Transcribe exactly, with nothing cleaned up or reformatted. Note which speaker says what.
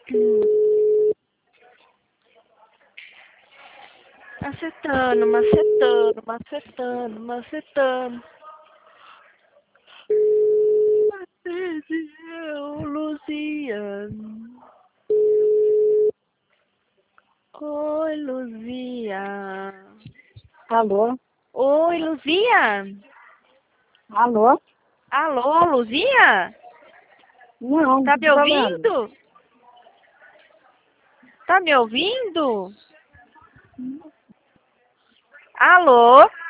Speaker 1: Macetando, macetando, macetando, macetando. Macetando, Luzia. Oi, Luzia.
Speaker 2: Alô?
Speaker 1: Oi, Luzia.
Speaker 2: Alô?
Speaker 1: Alô, Luzia?
Speaker 2: Não,
Speaker 1: Tá
Speaker 2: não
Speaker 1: me
Speaker 2: tô falando.
Speaker 1: ouvindo? Tá me ouvindo? Alô?